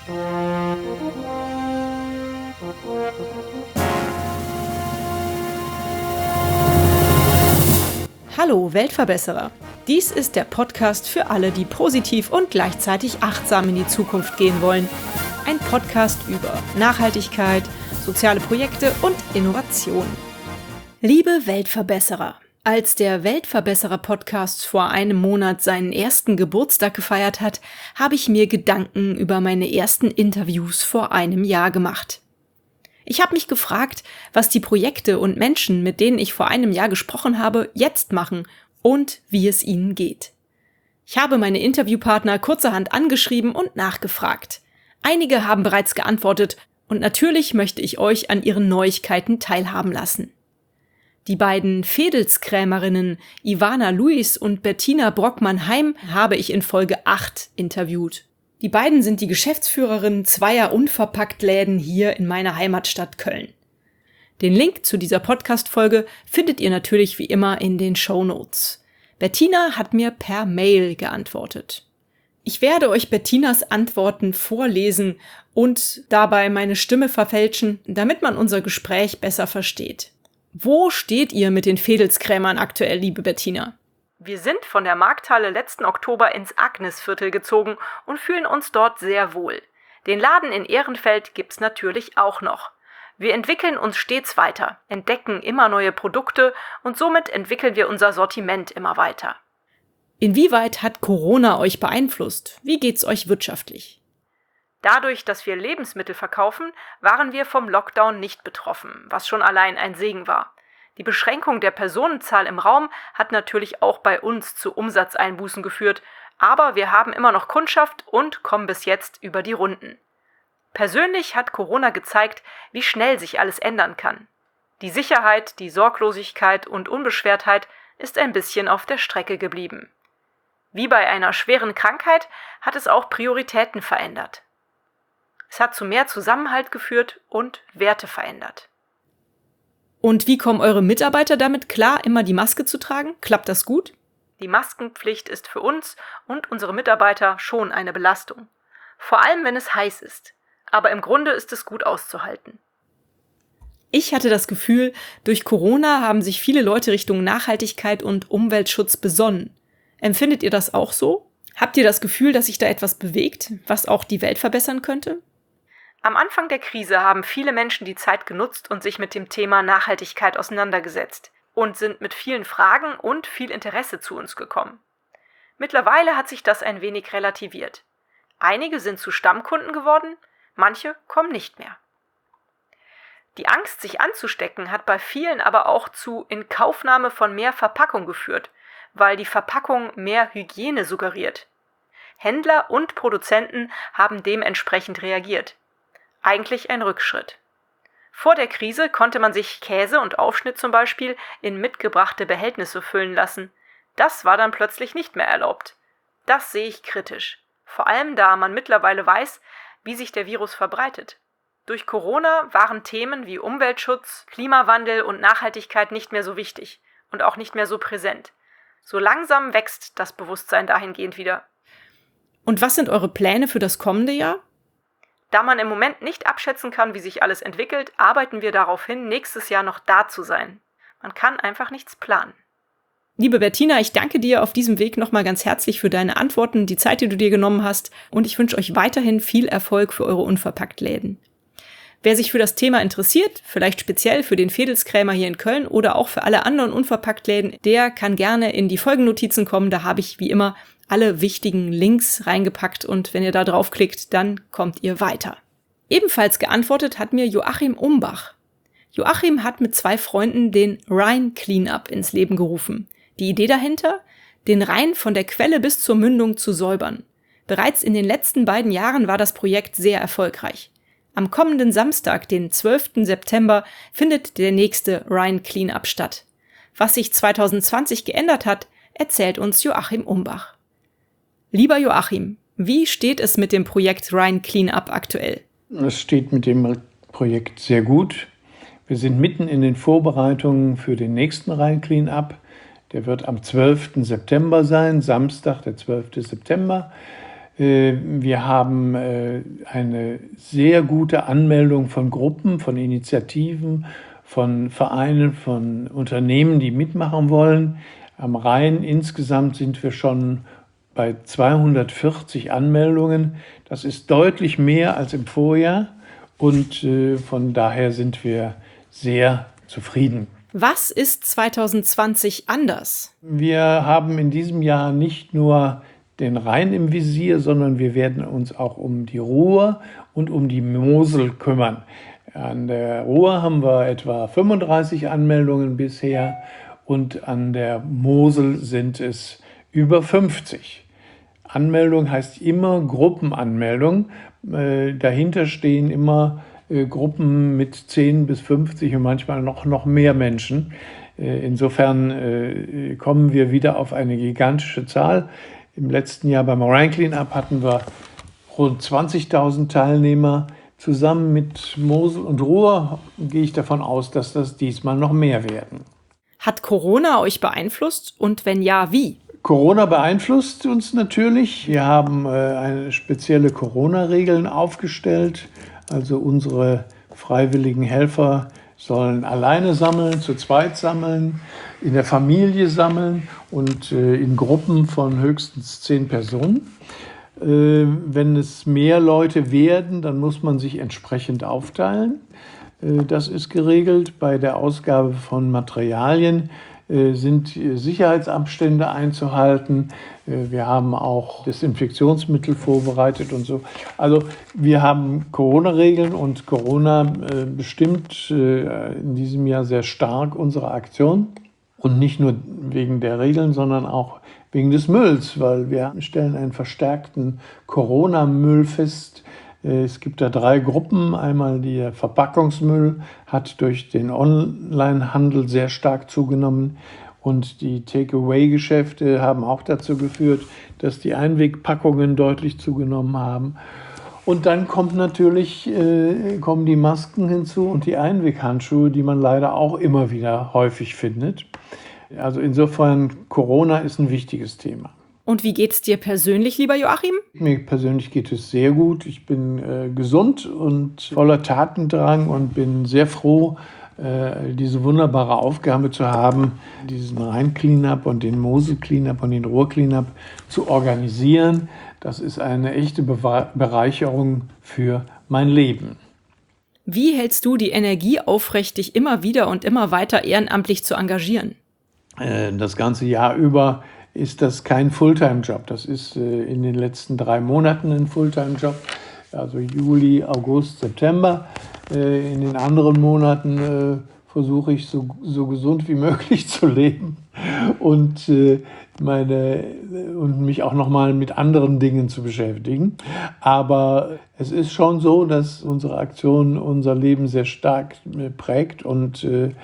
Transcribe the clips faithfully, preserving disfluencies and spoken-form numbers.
Hallo Weltverbesserer! Dies ist der Podcast für alle, die positiv und gleichzeitig achtsam in die Zukunft gehen wollen. Ein Podcast über Nachhaltigkeit, soziale Projekte und Innovation. Liebe Weltverbesserer! Als der Weltverbesserer-Podcast vor einem Monat seinen ersten Geburtstag gefeiert hat, habe ich mir Gedanken über meine ersten Interviews vor einem Jahr gemacht. Ich habe mich gefragt, was die Projekte und Menschen, mit denen ich vor einem Jahr gesprochen habe, jetzt machen und wie es ihnen geht. Ich habe meine Interviewpartner kurzerhand angeschrieben und nachgefragt. Einige haben bereits geantwortet und natürlich möchte ich euch an ihren Neuigkeiten teilhaben lassen. Die beiden Vedelskrämerinnen Ivana Luis und Bettina Brockmann-Heim habe ich in Folge acht interviewt. Die beiden sind die Geschäftsführerinnen zweier Unverpacktläden hier in meiner Heimatstadt Köln. Den Link zu dieser Podcast-Folge findet ihr natürlich wie immer in den Shownotes. Bettina hat mir per Mail geantwortet. Ich werde euch Bettinas Antworten vorlesen und dabei meine Stimme verfälschen, damit man unser Gespräch besser versteht. Wo steht ihr mit den Vedelskrämern aktuell, liebe Bettina? Wir sind von der Markthalle letzten Oktober ins Agnesviertel gezogen und fühlen uns dort sehr wohl. Den Laden in Ehrenfeld gibt's natürlich auch noch. Wir entwickeln uns stets weiter, entdecken immer neue Produkte und somit entwickeln wir unser Sortiment immer weiter. Inwieweit hat Corona euch beeinflusst? Wie geht's euch wirtschaftlich? Dadurch, dass wir Lebensmittel verkaufen, waren wir vom Lockdown nicht betroffen, was schon allein ein Segen war. Die Beschränkung der Personenzahl im Raum hat natürlich auch bei uns zu Umsatzeinbußen geführt, aber wir haben immer noch Kundschaft und kommen bis jetzt über die Runden. Persönlich hat Corona gezeigt, wie schnell sich alles ändern kann. Die Sicherheit, die Sorglosigkeit und Unbeschwertheit ist ein bisschen auf der Strecke geblieben. Wie bei einer schweren Krankheit hat es auch Prioritäten verändert. Es hat zu mehr Zusammenhalt geführt und Werte verändert. Und wie kommen eure Mitarbeiter damit klar, immer die Maske zu tragen? Klappt das gut? Die Maskenpflicht ist für uns und unsere Mitarbeiter schon eine Belastung. Vor allem, wenn es heiß ist. Aber im Grunde ist es gut auszuhalten. Ich hatte das Gefühl, durch Corona haben sich viele Leute Richtung Nachhaltigkeit und Umweltschutz besonnen. Empfindet ihr das auch so? Habt ihr das Gefühl, dass sich da etwas bewegt, was auch die Welt verbessern könnte? Am Anfang der Krise haben viele Menschen die Zeit genutzt und sich mit dem Thema Nachhaltigkeit auseinandergesetzt und sind mit vielen Fragen und viel Interesse zu uns gekommen. Mittlerweile hat sich das ein wenig relativiert. Einige sind zu Stammkunden geworden, manche kommen nicht mehr. Die Angst, sich anzustecken, hat bei vielen aber auch zu Inkaufnahme von mehr Verpackung geführt, weil die Verpackung mehr Hygiene suggeriert. Händler und Produzenten haben dementsprechend reagiert. Eigentlich ein Rückschritt. Vor der Krise konnte man sich Käse und Aufschnitt zum Beispiel in mitgebrachte Behältnisse füllen lassen. Das war dann plötzlich nicht mehr erlaubt. Das sehe ich kritisch. Vor allem da man mittlerweile weiß, wie sich der Virus verbreitet. Durch Corona waren Themen wie Umweltschutz, Klimawandel und Nachhaltigkeit nicht mehr so wichtig und auch nicht mehr so präsent. So langsam wächst das Bewusstsein dahingehend wieder. Und was sind eure Pläne für das kommende Jahr? Da man im Moment nicht abschätzen kann, wie sich alles entwickelt, arbeiten wir darauf hin, nächstes Jahr noch da zu sein. Man kann einfach nichts planen. Liebe Bettina, ich danke dir auf diesem Weg nochmal ganz herzlich für deine Antworten, die Zeit, die du dir genommen hast, und ich wünsche euch weiterhin viel Erfolg für eure Unverpacktläden. Wer sich für das Thema interessiert, vielleicht speziell für den Vedelskrämer hier in Köln oder auch für alle anderen Unverpacktläden, der kann gerne in die Folgennotizen kommen. Da habe ich wie immer alle wichtigen Links reingepackt und wenn ihr da draufklickt, dann kommt ihr weiter. Ebenfalls geantwortet hat mir Joachim Umbach. Joachim hat mit zwei Freunden den Rhine Cleanup ins Leben gerufen. Die Idee dahinter? Den Rhein von der Quelle bis zur Mündung zu säubern. Bereits in den letzten beiden Jahren war das Projekt sehr erfolgreich. Am kommenden Samstag, den zwölften September, findet der nächste Rhine Cleanup statt. Was sich zwanzig zwanzig geändert hat, erzählt uns Joachim Umbach. Lieber Joachim, wie steht es mit dem Projekt Rhine Cleanup aktuell? Es steht mit dem Projekt sehr gut. Wir sind mitten in den Vorbereitungen für den nächsten Rhine Cleanup. Der wird am zwölften September sein, Samstag, der zwölfte September. Wir haben eine sehr gute Anmeldung von Gruppen, von Initiativen, von Vereinen, von Unternehmen, die mitmachen wollen. Am Rhein insgesamt sind wir schon bei zweihundertvierzig Anmeldungen. Das ist deutlich mehr als im Vorjahr und von daher sind wir sehr zufrieden. Was ist zwanzig zwanzig anders? Wir haben in diesem Jahr nicht nur den Rhein im Visier, sondern wir werden uns auch um die Ruhr und um die Mosel kümmern. An der Ruhr haben wir etwa fünfunddreißig Anmeldungen bisher und an der Mosel sind es über fünfzig. Anmeldung heißt immer Gruppenanmeldung. Äh, dahinter stehen immer äh, Gruppen mit zehn bis fünfzig und manchmal noch, noch mehr Menschen. Äh, insofern äh, kommen wir wieder auf eine gigantische Zahl. Im letzten Jahr beim Rhein Cleanup hatten wir rund zwanzigtausend Teilnehmer. Zusammen mit Mosel und Ruhr gehe ich davon aus, dass das diesmal noch mehr werden. Hat Corona euch beeinflusst und wenn ja, wie? Corona beeinflusst uns natürlich. Wir haben äh, eine spezielle Corona-Regeln aufgestellt. Also unsere freiwilligen Helfer sollen alleine sammeln, zu zweit sammeln, in der Familie sammeln und äh, in Gruppen von höchstens zehn Personen. Wenn es mehr Leute werden, dann muss man sich entsprechend aufteilen. Das ist geregelt. Bei der Ausgabe von Materialien sind Sicherheitsabstände einzuhalten. Wir haben auch Desinfektionsmittel vorbereitet und so. Also wir haben Corona-Regeln und Corona bestimmt in diesem Jahr sehr stark unsere Aktion. Und nicht nur wegen der Regeln, sondern auch wegen des Mülls, weil wir stellen einen verstärkten Corona-Müll fest. Es gibt da drei Gruppen. Einmal der Verpackungsmüll hat durch den Onlinehandel sehr stark zugenommen und die Take-Away-Geschäfte haben auch dazu geführt, dass die Einwegpackungen deutlich zugenommen haben. Und dann kommt natürlich, äh, kommen die Masken hinzu und die Einweghandschuhe, die man leider auch immer wieder häufig findet. Also insofern, Corona ist ein wichtiges Thema. Und wie geht's dir persönlich, lieber Joachim? Mir persönlich geht es sehr gut. Ich bin äh, gesund und voller Tatendrang und bin sehr froh, äh, diese wunderbare Aufgabe zu haben, diesen Rhein-Cleanup und den Mosel-Cleanup und den Ruhr-Cleanup zu organisieren. Das ist eine echte Be- Bereicherung für mein Leben. Wie hältst du die Energie aufrecht, dich immer wieder und immer weiter ehrenamtlich zu engagieren? Das ganze Jahr über ist das kein Fulltime-Job. Das ist in den letzten drei Monaten ein Fulltime-Job, also Juli, August, September. In den anderen Monaten versuche ich so, so gesund wie möglich zu leben und, meine, und mich auch nochmal mit anderen Dingen zu beschäftigen. Aber es ist schon so, dass unsere Aktion unser Leben sehr stark prägt und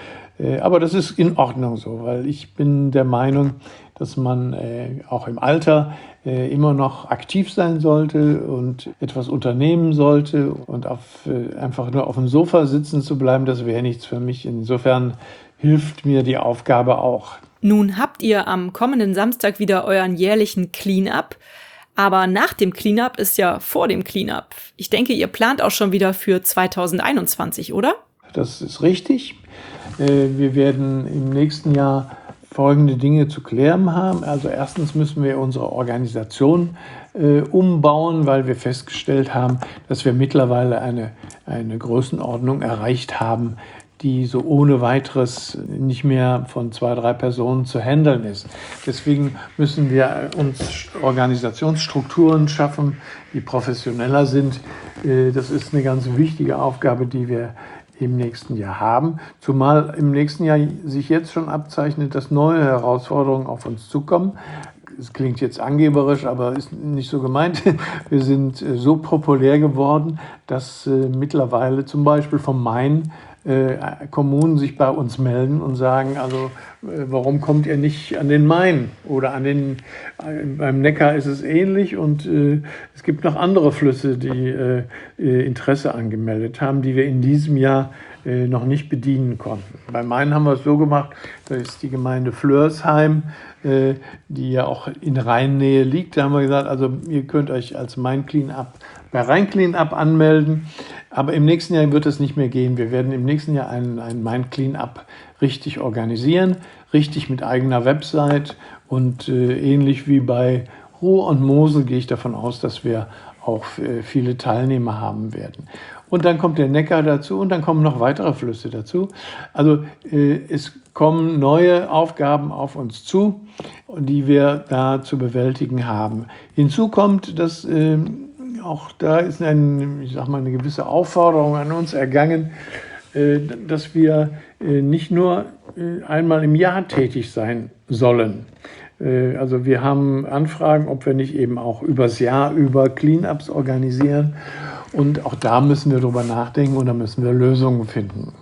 aber das ist in Ordnung so, weil ich bin der Meinung, dass man äh, auch im Alter äh, immer noch aktiv sein sollte und etwas unternehmen sollte und auf, äh, einfach nur auf dem Sofa sitzen zu bleiben, das wäre nichts für mich. Insofern hilft mir die Aufgabe auch. Nun habt ihr am kommenden Samstag wieder euren jährlichen Cleanup, aber nach dem Cleanup ist ja vor dem Cleanup. Ich denke, ihr plant auch schon wieder für zwanzig einundzwanzig, oder? Das ist richtig. Wir werden im nächsten Jahr folgende Dinge zu klären haben. Also erstens müssen wir unsere Organisation äh, umbauen, weil wir festgestellt haben, dass wir mittlerweile eine, eine Größenordnung erreicht haben, die so ohne weiteres nicht mehr von zwei, drei Personen zu handeln ist. Deswegen müssen wir uns Organisationsstrukturen schaffen, die professioneller sind. Äh, das ist eine ganz wichtige Aufgabe, die wir im nächsten Jahr haben, zumal im nächsten Jahr sich jetzt schon abzeichnet, dass neue Herausforderungen auf uns zukommen. Es klingt jetzt angeberisch, aber ist nicht so gemeint. Wir sind so populär geworden, dass äh, mittlerweile zum Beispiel vom Main äh, Kommunen sich bei uns melden und sagen, also äh, warum kommt ihr nicht an den Main oder an den, äh, beim Neckar ist es ähnlich und äh, es gibt noch andere Flüsse, die äh, Interesse angemeldet haben, die wir in diesem Jahr äh, noch nicht bedienen konnten. Beim Main haben wir es so gemacht, da ist die Gemeinde Flörsheim, äh, die ja auch in Rheinnähe liegt, da haben wir gesagt, also ihr könnt euch als Main Cleanup bei Rhein Cleanup anmelden, aber im nächsten Jahr wird es nicht mehr gehen. Wir werden im nächsten Jahr einen, einen Main Cleanup richtig organisieren, richtig mit eigener Website und äh, ähnlich wie bei Ruhr und Mosel gehe ich davon aus, dass wir auch äh, viele Teilnehmer haben werden. Und dann kommt der Neckar dazu und dann kommen noch weitere Flüsse dazu. Also äh, es kommen neue Aufgaben auf uns zu, die wir da zu bewältigen haben. Hinzu kommt, dass äh, auch da ist ein, ich sag mal, eine gewisse Aufforderung an uns ergangen, äh, dass wir äh, nicht nur äh, einmal im Jahr tätig sein sollen. Äh, also wir haben Anfragen, ob wir nicht eben auch übers Jahr über Cleanups organisieren. Und auch da müssen wir drüber nachdenken und da müssen wir Lösungen finden.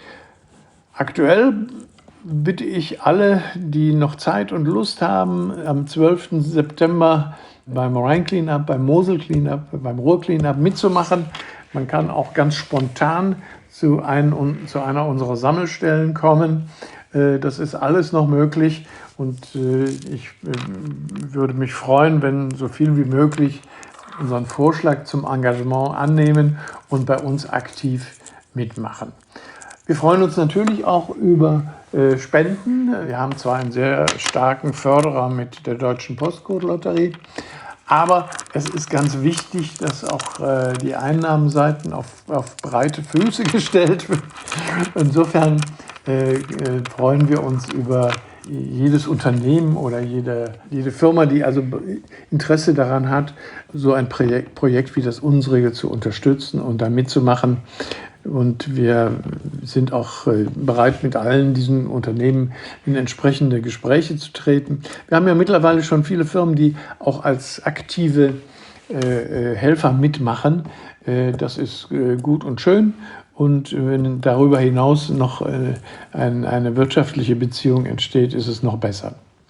Aktuell bitte ich alle, die noch Zeit und Lust haben, am zwölften September beim Rhein Cleanup, beim Mosel Cleanup, beim Ruhr Cleanup mitzumachen. Man kann auch ganz spontan zu, ein, zu einer unserer Sammelstellen kommen. Das ist alles noch möglich und ich würde mich freuen, wenn so viel wie möglich unseren Vorschlag zum Engagement annehmen und bei uns aktiv mitmachen. Wir freuen uns natürlich auch über äh, Spenden. Wir haben zwar einen sehr starken Förderer mit der Deutschen Postcode-Lotterie, aber es ist ganz wichtig, dass auch äh, die Einnahmenseiten auf, auf breite Füße gestellt werden. Insofern äh, äh, freuen wir uns über jedes Unternehmen oder jede, jede Firma, die also Interesse daran hat, so ein Projekt, Projekt wie das unsere zu unterstützen und da mitzumachen. Und wir sind auch bereit, mit allen diesen Unternehmen in entsprechende Gespräche zu treten. Wir haben ja mittlerweile schon viele Firmen, die auch als aktive äh, Helfer mitmachen. Äh, das ist äh, gut und schön. Und wenn darüber hinaus noch äh, ein, eine wirtschaftliche Beziehung entsteht, ist es noch besser.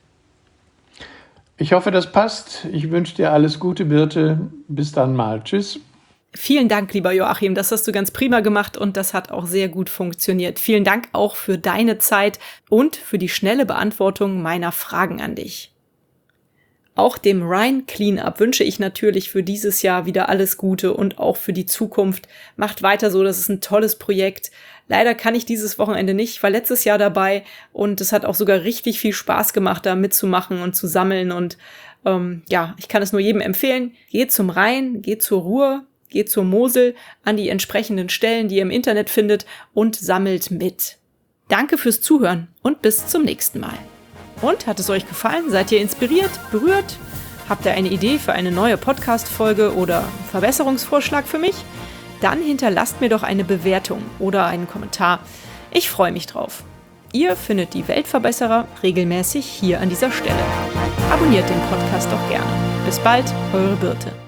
Ich hoffe, das passt. Ich wünsche dir alles Gute, Birte. Bis dann mal. Tschüss. Vielen Dank, lieber Joachim, das hast du ganz prima gemacht und das hat auch sehr gut funktioniert. Vielen Dank auch für deine Zeit und für die schnelle Beantwortung meiner Fragen an dich. Auch dem Rhein Cleanup wünsche ich natürlich für dieses Jahr wieder alles Gute und auch für die Zukunft. Macht weiter so, das ist ein tolles Projekt. Leider kann ich dieses Wochenende nicht, ich war letztes Jahr dabei und es hat auch sogar richtig viel Spaß gemacht, da mitzumachen und zu sammeln und ähm, ja, ich kann es nur jedem empfehlen. Geht zum Rhein, geht zur Ruhr, geht zur Mosel, an die entsprechenden Stellen, die ihr im Internet findet und sammelt mit. Danke fürs Zuhören und bis zum nächsten Mal. Und, hat es euch gefallen? Seid ihr inspiriert, berührt? Habt ihr eine Idee für eine neue Podcast-Folge oder einen Verbesserungsvorschlag für mich? Dann hinterlasst mir doch eine Bewertung oder einen Kommentar. Ich freue mich drauf. Ihr findet die Weltverbesserer regelmäßig hier an dieser Stelle. Abonniert den Podcast doch gerne. Bis bald, eure Birte.